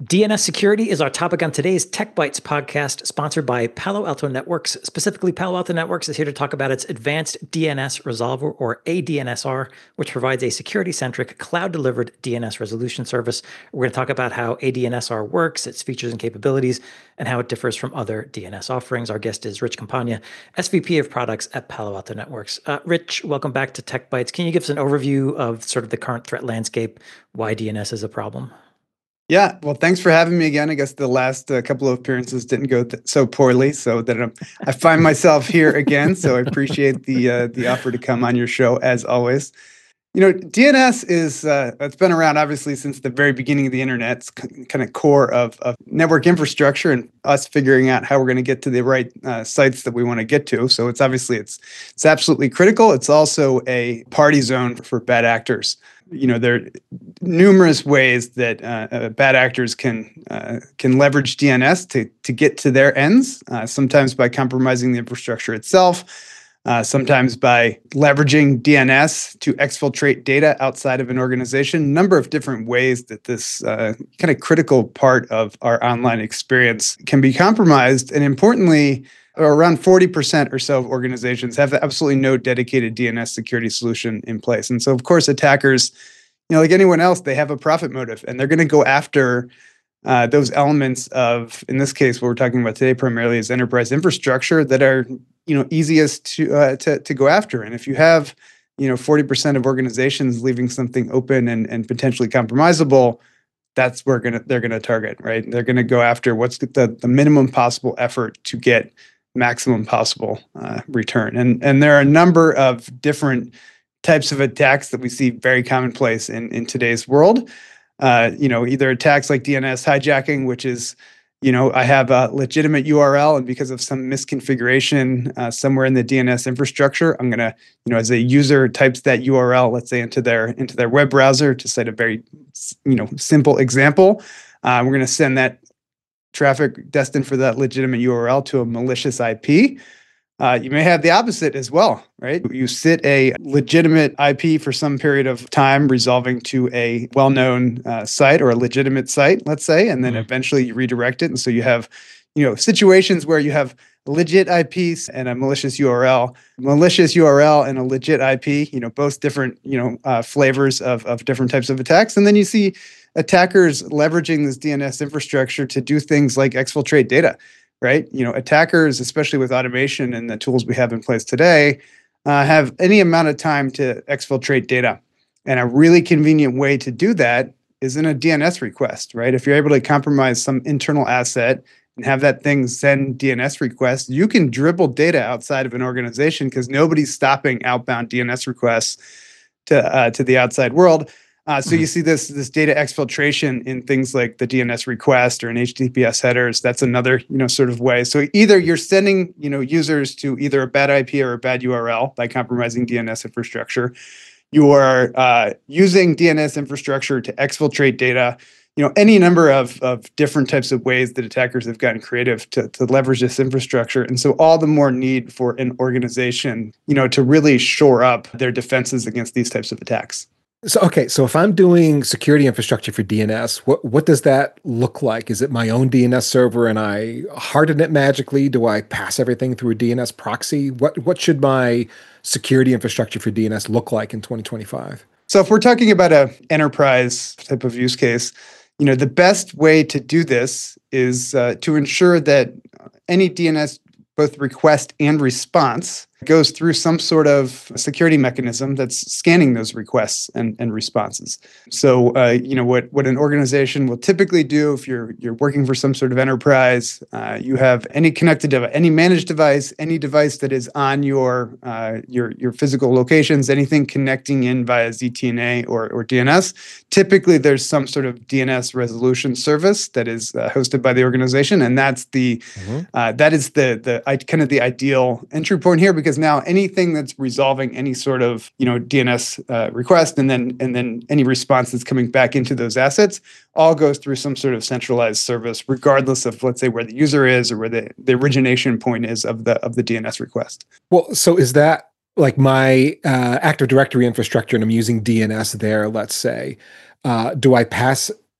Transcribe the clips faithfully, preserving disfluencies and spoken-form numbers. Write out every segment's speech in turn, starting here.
D N S security is our topic on today's Tech Bytes podcast, sponsored by Palo Alto Networks. Specifically, Palo Alto Networks is here to talk about its Advanced D N S Resolver, or A D N S R, which provides a security-centric, cloud-delivered D N S resolution service. We're going to talk about how A D N S R works, its features and capabilities, and how it differs from other D N S offerings. Our guest is Rich Campagna, S V P of Products at Palo Alto Networks. Uh, Rich, welcome back to Tech Bytes. Can you give us an overview of sort of the current threat landscape, why D N S is a problem? Yeah, well, thanks for having me again. I guess the last uh, couple of appearances didn't go th- so poorly, so that I'm, I find myself here again. So I appreciate the uh, the offer to come on your show as always. You know, D N S is uh, it's been around obviously since the very beginning of the internet. It's c- kind of core of, of network infrastructure and us figuring out how we're going to get to the right uh, sites that we want to get to. So it's obviously it's it's absolutely critical. It's also a party zone for bad actors. You know, there are numerous ways that uh, uh, bad actors can uh, can leverage D N S to to get to their ends. Uh, sometimes by compromising the infrastructure itself. Uh, sometimes by leveraging D N S to exfiltrate data outside of an organization. A number of different ways that this uh, kind of critical part of our online experience can be compromised. And importantly, around forty percent or so of organizations have absolutely no dedicated D N S security solution in place. And so, of course, attackers, you know, like anyone else, they have a profit motive, and they're going to go after uh, those elements of, in this case, what we're talking about today primarily is enterprise infrastructure that are, you know, easiest to uh, to to go after. And if you have, you know, forty percent of organizations leaving something open and and potentially compromisable, that's where gonna they're gonna target, right? They're gonna go after what's the the minimum possible effort to get maximum possible uh, return. And and there are a number of different types of attacks that we see very commonplace in in today's world. Uh, you know, either attacks like D N S hijacking, which is, you know, I have a legitimate U R L, and because of some misconfiguration uh, somewhere in the D N S infrastructure, I'm gonna, you know, as a user types that U R L, let's say into their into their web browser, to cite a very, you know, simple example, uh, we're gonna send that traffic destined for that legitimate U R L to a malicious I P. Uh, you may have the opposite as well, right? You sit a legitimate I P for some period of time, resolving to a well-known uh, site or a legitimate site, let's say, and then mm-hmm. eventually you redirect it. And so you have, you know, situations where you have a legit I P and a malicious U R L, malicious U R L and a legit I P, you know, both different, you know, uh, flavors of, of different types of attacks. And then you see attackers leveraging this D N S infrastructure to do things like exfiltrate data. Right? You know, attackers, especially with automation and the tools we have in place today, uh, have any amount of time to exfiltrate data. And a really convenient way to do that is in a D N S request, right? If you're able to compromise some internal asset and have that thing send D N S requests, you can dribble data outside of an organization because nobody's stopping outbound D N S requests to uh, to the outside world. Uh, so mm-hmm. you see this this data exfiltration in things like the D N S request or in H T T P S headers. That's another, you know, sort of way. So either you're sending, you know, users to either a bad I P or a bad U R L by compromising D N S infrastructure. You are uh, using D N S infrastructure to exfiltrate data. You know, any number of of different types of ways that attackers have gotten creative to to leverage this infrastructure. And so all the more need for an organization, you know, to really shore up their defenses against these types of attacks. So, okay, so if I'm doing security infrastructure for D N S, what, what does that look like? Is it my own D N S server and I harden it magically? Do I pass everything through a D N S proxy? What, what should my security infrastructure for D N S look like in twenty twenty-five? So if we're talking about an enterprise type of use case, you know, the best way to do this is uh, to ensure that any D N S, both request and response, goes through some sort of security mechanism that's scanning those requests and, and responses. So, uh, you know, what, what an organization will typically do if you're you're working for some sort of enterprise, uh, you have any connected device, any managed device, any device that is on your uh, your your physical locations, anything connecting in via Z T N A or, or D N S. Typically, there's some sort of D N S resolution service that is uh, hosted by the organization, and that's the mm-hmm. uh, that is the the I, kind of the ideal entry point here, because now anything that's resolving any sort of, you know, D N S uh, request and then and then any response that's coming back into those assets all goes through some sort of centralized service, regardless of, let's say, where the user is or where the, the origination point is of the of the D N S request. Well, so is that like my uh, Active Directory infrastructure and I'm using D N S there, let's say, uh, do I pass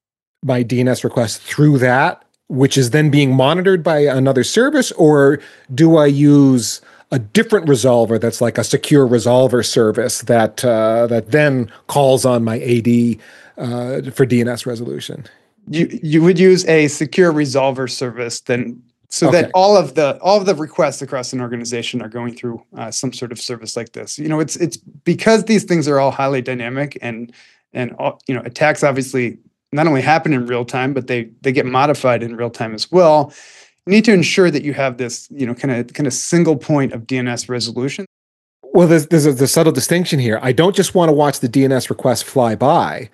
my D N S request through that, which is then being monitored by another service, or do I use a different resolver that's like a secure resolver service that uh, that then calls on my A D uh, for D N S resolution? You you would use a secure resolver service then, so Okay. that all of the all of the requests across an organization are going through uh, some sort of service like this. You know, it's it's because these things are all highly dynamic, and and all, you know, attacks obviously not only happen in real time, but they they get modified in real time as well. You need to ensure that you have this, you know, kind of kind of single point of D N S resolution. Well, there's there's a, there's a subtle distinction here. I don't just want to watch the D N S request fly by.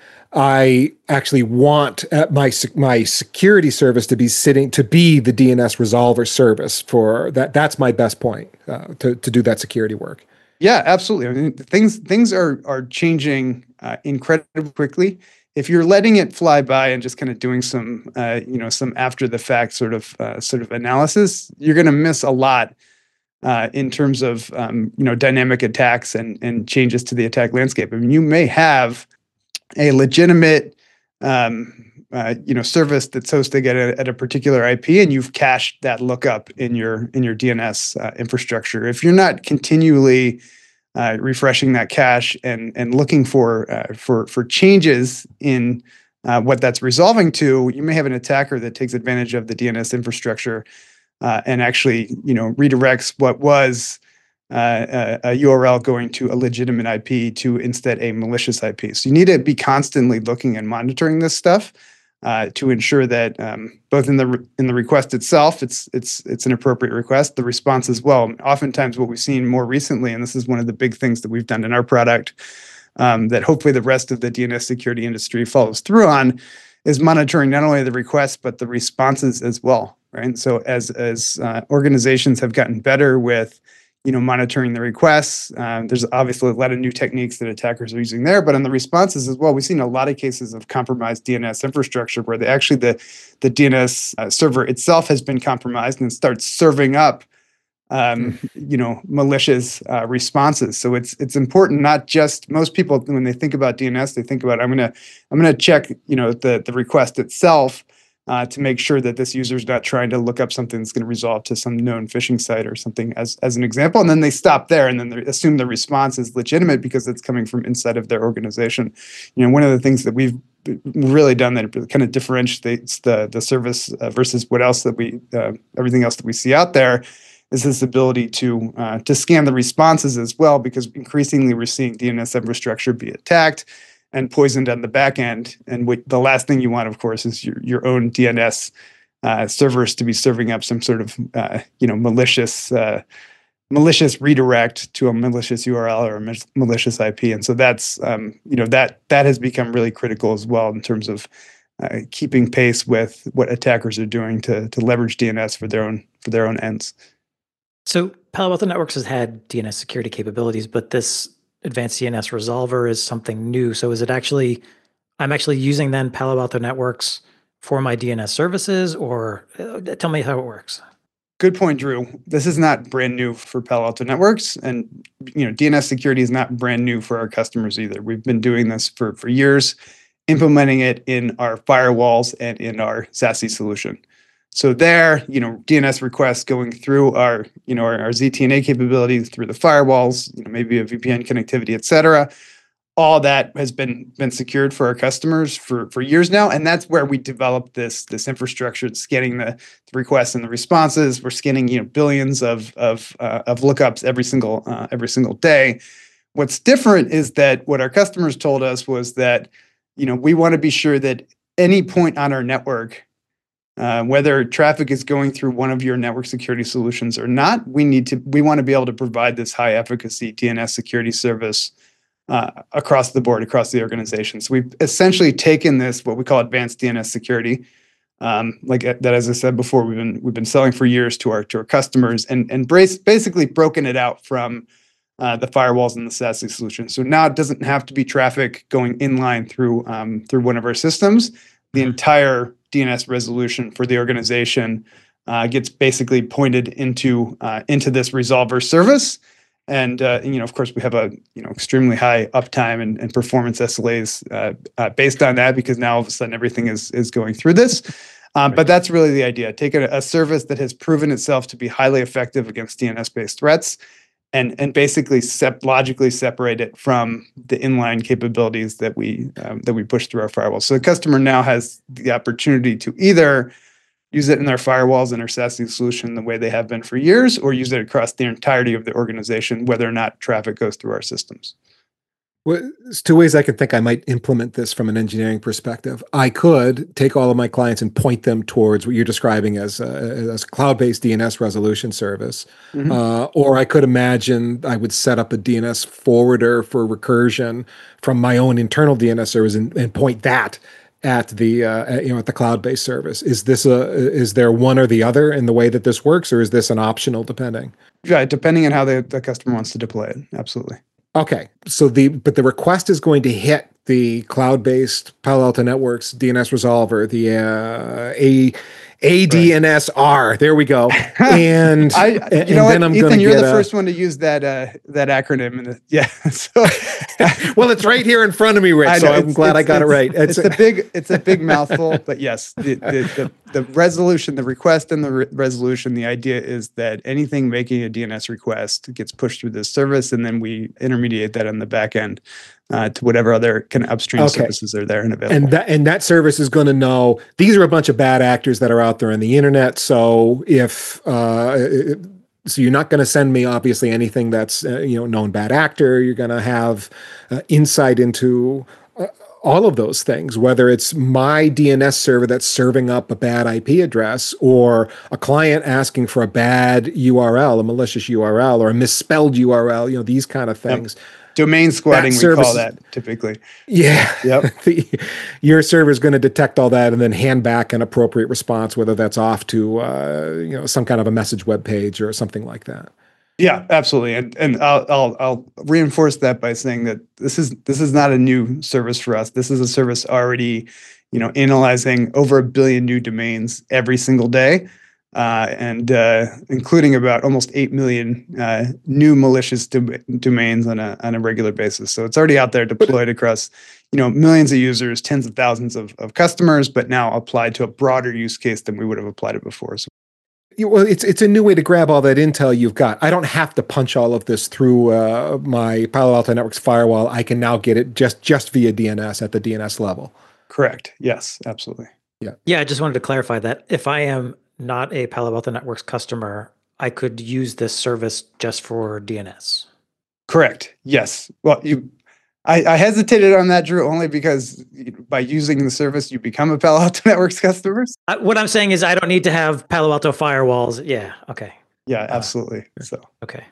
I actually want uh, my my security service to be sitting to be the D N S resolver service for that. That's my best point uh, to to do that security work. Yeah, absolutely. I mean, things things are are changing uh, incredibly quickly. If you're letting it fly by and just kind of doing some, uh, you know, some after the fact sort of uh, sort of analysis, you're going to miss a lot uh, in terms of um, you know, dynamic attacks and and changes to the attack landscape. I mean, you may have a legitimate um, uh, you know, service that's hosted at a, at a particular I P, and you've cached that lookup in your in your D N S uh, infrastructure. If you're not continually uh, refreshing that cache and and looking for uh, for for changes in uh, what that's resolving to, you may have an attacker that takes advantage of the D N S infrastructure uh, and actually, you know, redirects what was Uh, a, a U R L going to a legitimate I P to instead a malicious I P. So you need to be constantly looking and monitoring this stuff uh, to ensure that um, both in the re- in the request itself, it's it's it's an appropriate request, the response as well. Oftentimes, what we've seen more recently, and this is one of the big things that we've done in our product, um, that hopefully the rest of the D N S security industry follows through on, is monitoring not only the requests but the responses as well. Right. And so as as uh, organizations have gotten better with, you know, monitoring the requests. Um, there's obviously a lot of new techniques that attackers are using there, but on the responses as well, we've seen a lot of cases of compromised D N S infrastructure where they actually the the D N S uh, server itself has been compromised and starts serving up, um, you know, malicious uh, responses. So it's it's important not just most people when they think about D N S, they think about I'm gonna I'm gonna check, you know, the the request itself. Uh, to make sure that this user is not trying to look up something that's going to resolve to some known phishing site or something as, as an example. And then they stop there and then they assume the response is legitimate because it's coming from inside of their organization. You know, one of the things that we've really done that kind of differentiates the, the service uh, versus what else that we, uh, everything else that we see out there is this ability to, uh, to scan the responses as well, because increasingly we're seeing D N S infrastructure be attacked and poisoned on the back end. And what, the last thing you want, of course, is your, your own D N S uh, servers to be serving up some sort of, uh, you know, malicious uh, malicious redirect to a malicious U R L or a malicious I P. And so that's, um, you know, that that has become really critical as well in terms of uh, keeping pace with what attackers are doing to to leverage D N S for their own for their own ends. So Palo Alto Networks has had D N S security capabilities, but this advanced D N S resolver is something new. So is it actually, I'm actually using then Palo Alto Networks for my D N S services, or uh, tell me how it works. Good point, Drew. This is not brand new for Palo Alto Networks, and you know, D N S security is not brand new for our customers either. We've been doing this for, for years, implementing it in our firewalls and in our SASE solution. So there, you know, D N S requests going through our, you know, our, our Z T N A capabilities through the firewalls, you know, maybe a V P N connectivity, et cetera. All that has been been secured for our customers for, for years now, and that's where we developed this this infrastructure, scanning the, the requests and the responses. We're scanning, you know, billions of of uh, of lookups every single uh, every single day. What's different is that what our customers told us was that, you know, we want to be sure that any point on our network, Uh, whether traffic is going through one of your network security solutions or not, we need to we want to be able to provide this high efficacy D N S security service uh, across the board, across the organization. So we've essentially taken this, what we call advanced D N S security, um, like that, as I said before, we've been we've been selling for years to our to our customers, and and brace, basically broken it out from uh, the firewalls and the SASE solution. So now it doesn't have to be traffic going inline through um, through one of our systems. The entire D N S resolution for the organization uh, gets basically pointed into uh, into this resolver service, And, uh, and, you know, of course, we have a, you know, extremely high uptime and, and performance S L As uh, uh, based on that, because now all of a sudden everything is is going through this. Um, right. But that's really the idea. Take a, a service that has proven itself to be highly effective against D N S-based threats, and and basically sep- logically separate it from the inline capabilities that we um, that we push through our firewall. So the customer now has the opportunity to either use it in their firewalls and their SASE solution the way they have been for years, or use it across the entirety of the organization, whether or not traffic goes through our systems. Well, there's two ways I can think I might implement this from an engineering perspective. I could take all of my clients and point them towards what you're describing as a, as a cloud-based D N S resolution service. Mm-hmm. Uh, or I could imagine I would set up a D N S forwarder for recursion from my own internal D N S service and, and point that at the uh, you know at the cloud-based service. Is this a is there one or the other in the way that this works, or is this an optional depending? Yeah, depending on how the, the customer wants to deploy it. Absolutely. Okay, so the but the request is going to hit the cloud-based Palo Alto Networks D N S resolver, the uh, a A D N S R. There we go. And I, you and know then what, I'm Ethan, you're the a, first one to use that uh, that acronym. In the, yeah. So, well, it's right here in front of me, Rich. So I'm glad I got it right. It's, it's a big it's a big mouthful, but yes, the the, the, the resolution, the request, and the re- resolution. The idea is that anything making a D N S request gets pushed through this service, and then we intermediate that on the back end. Uh, to whatever other kind of upstream okay. services are there and available. And that and that service is going to know these are a bunch of bad actors that are out there on the internet. So if uh, so, you're not going to send me obviously anything that's uh, you know known bad actor. You're going to have uh, insight into uh, all of those things, whether it's my D N S server that's serving up a bad I P address, or a client asking for a bad U R L, a malicious U R L, or a misspelled U R L. You know, these kind of things. Yep. Domain squatting, we call that typically. Yeah. Yep. the, your server is going to detect all that and then hand back an appropriate response, whether that's off to uh, you know some kind of a message web page or something like that. Yeah, absolutely. And and I'll I'll I'll reinforce that by saying that this is this is not a new service for us. This is a service already, you know, analyzing over a billion new domains every single day. Uh, and uh, including about almost eight million uh, new malicious dom- domains on a on a regular basis. So it's already out there deployed across, you know, millions of users, tens of thousands of, of customers, but now applied to a broader use case than we would have applied it before. So, well, it's it's a new way to grab all that intel you've got. I don't have to punch all of this through uh, my Palo Alto Networks firewall. I can now get it just just via D N S at the D N S level. Correct. Yes, absolutely. Yeah. Yeah. I just wanted to clarify that if I am not a Palo Alto Networks customer, I could use this service just for D N S. Correct. Yes. Well, you, I, I hesitated on that, Drew, only because by using the service, you become a Palo Alto Networks customer. Uh, what I'm saying is I don't need to have Palo Alto firewalls. Yeah. Okay. Yeah, absolutely. Uh, so, okay.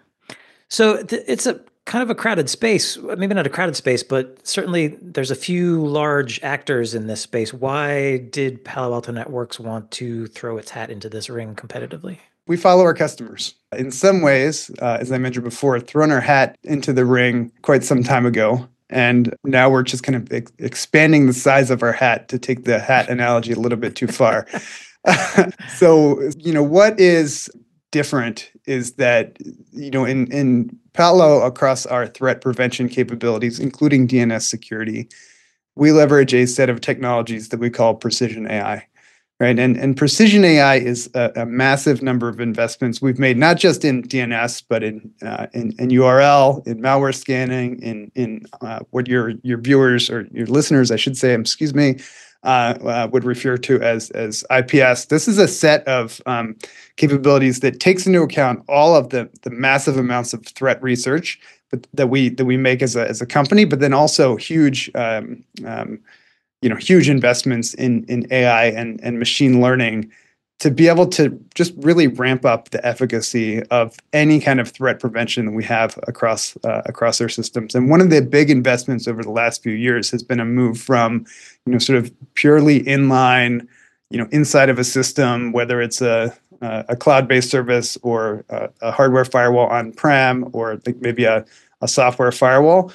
So th- it's a kind of a crowded space, maybe not a crowded space, but certainly there's a few large actors in this space. Why did Palo Alto Networks want to throw its hat into this ring competitively? We follow our customers. In some ways, uh, as I mentioned before, thrown our hat into the ring quite some time ago. And now we're just kind of ex- expanding the size of our hat to take the hat analogy a little bit too far. So, you know, what is different is that, you know, in, in Palo, across our threat prevention capabilities, including D N S security, we leverage a set of technologies that we call precision A I, right? And, and precision A I is a, a massive number of investments we've made, not just in D N S, but in uh, in, in U R L, in malware scanning, in in uh, what your your viewers or your listeners, I should say, excuse me, uh, uh, would refer to as as I P S. This is a set of um, capabilities that takes into account all of the the massive amounts of threat research but that we that we make as a as a company, but then also huge um, um, you know huge investments in in A I and and machine learning to be able to just really ramp up the efficacy of any kind of threat prevention that we have across uh, across our systems. And one of the big investments over the last few years has been a move from, you know, sort of purely inline, you know, inside of a system, whether it's a a cloud-based service or a, a hardware firewall on-prem or like maybe a, a software firewall,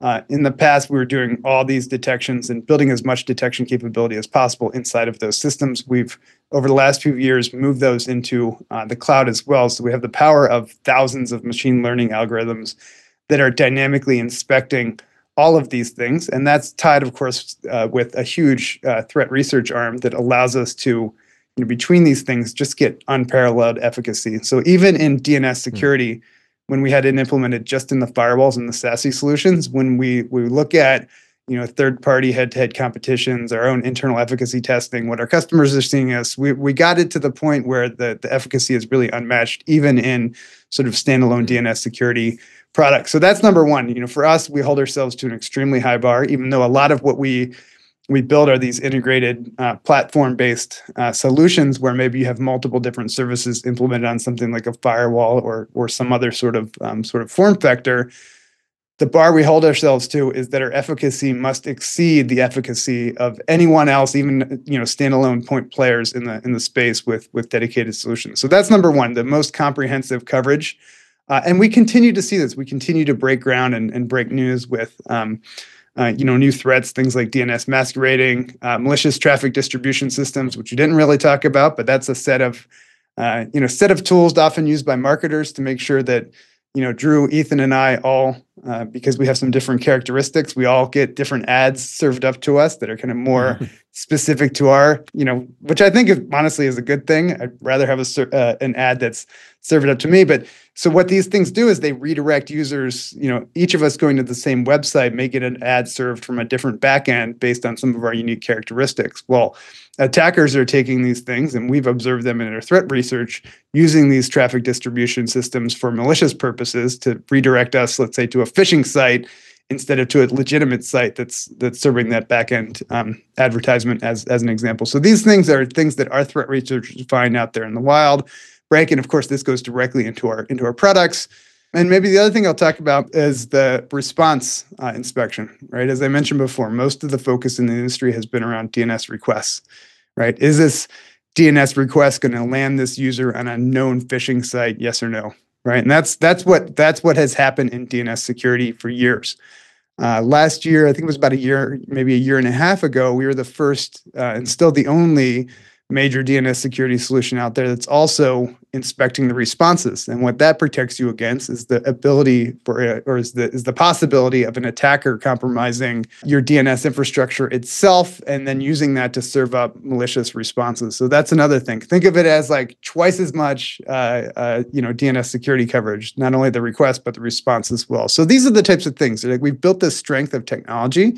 Uh, in the past, we were doing all these detections and building as much detection capability as possible inside of those systems. We've, over the last few years, moved those into uh, the cloud as well. So we have the power of thousands of machine learning algorithms that are dynamically inspecting all of these things. And that's tied, of course, uh, with a huge uh, threat research arm that allows us to, you know, between these things, just get unparalleled efficacy. So even in D N S security, mm-hmm. when we had it implemented just in the firewalls and the SASE solutions, when we we look at, you know, third-party head-to-head competitions, our own internal efficacy testing, what our customers are seeing us, we we got it to the point where the, the efficacy is really unmatched, even in sort of standalone D N S security products. So that's number one. You know, for us, we hold ourselves to an extremely high bar, even though a lot of what we we build are these integrated uh, platform-based uh, solutions where maybe you have multiple different services implemented on something like a firewall or or some other sort of um, sort of form factor. The bar we hold ourselves to is that our efficacy must exceed the efficacy of anyone else, even, you know, standalone point players in the in the space with with dedicated solutions. So that's number one, the most comprehensive coverage. Uh, and we continue to see this. We continue to break ground and, and break news with um, Uh, you know, new threats, things like D N S masquerading, uh, malicious traffic distribution systems, which we didn't really talk about, but that's a set of, uh, you know, set of tools often used by marketers to make sure that, you know, Drew, Ethan, and I all, uh, because we have some different characteristics, we all get different ads served up to us that are kind of more specific to our, you know, which I think is, honestly is a good thing. I'd rather have a uh, an ad that's served up to me. But so what these things do is they redirect users, you know, each of us going to the same website may get an ad served from a different backend based on some of our unique characteristics. Well, attackers are taking these things, and we've observed them in our threat research, using these traffic distribution systems for malicious purposes to redirect us, let's say, to a phishing site instead of to a legitimate site that's that's serving that backend um, advertisement as, as an example. So these things are things that our threat researchers find out there in the wild. Break, and of course, this goes directly into our into our products. And maybe the other thing I'll talk about is the response uh, inspection, right? As I mentioned before, most of the focus in the industry has been around D N S requests, right? Is this D N S request going to land this user on a known phishing site? Yes or no, right? And that's that's what that's what has happened in D N S security for years. Uh, last year, I think it was about a year, maybe a year and a half ago, we were the first uh, and still the only major D N S security solution out there that's also inspecting the responses. And what that protects you against is the ability for, a, or is the is the possibility of an attacker compromising your D N S infrastructure itself and then using that to serve up malicious responses. So that's another thing. Think of it as like twice as much, uh, uh, you know, D N S security coverage, not only the request, but the response as well. So these are the types of things. Like we've built this strength of technology,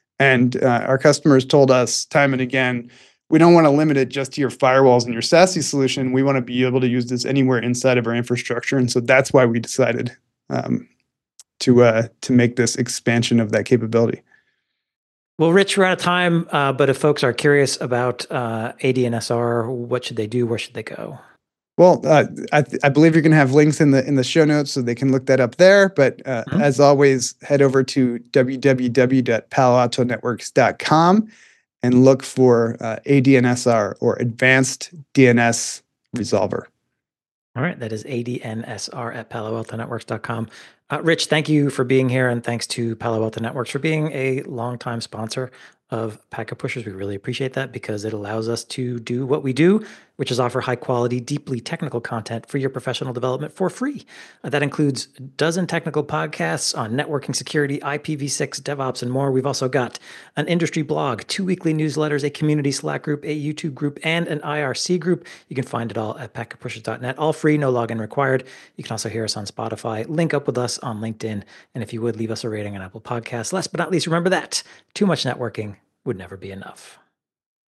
and uh, our customers told us time and again, we don't want to limit it just to your firewalls and your SASE solution. We want to be able to use this anywhere inside of our infrastructure. And so that's why we decided um, to uh, to make this expansion of that capability. Well, Rich, we're out of time, uh, but if folks are curious about uh, A D N S R, what should they do? Where should they go? Well, uh, I, th- I believe you're going to have links in the in the show notes so they can look that up there. But uh, mm-hmm. as always, head over to w w w dot palo alto networks dot com and look for uh, A D N S R, or Advanced D N S Resolver. All right, that is A D N S R at palo alto networks dot com. Uh, Rich, thank you for being here, and thanks to Palo Alto Networks for being a longtime sponsor of Packet Pushers. We really appreciate that because it allows us to do what we do, which is offer high quality, deeply technical content for your professional development for free. Uh, that includes a dozen technical podcasts on networking, security, I P v six, DevOps, and more. We've also got an industry blog, two weekly newsletters, a community Slack group, a YouTube group, and an I R C group. You can find it all at packet pushers dot net. All free, no login required. You can also hear us on Spotify, link up with us on LinkedIn, and if you would, leave us a rating on Apple Podcasts. Last but not least, remember that too much networking would never be enough.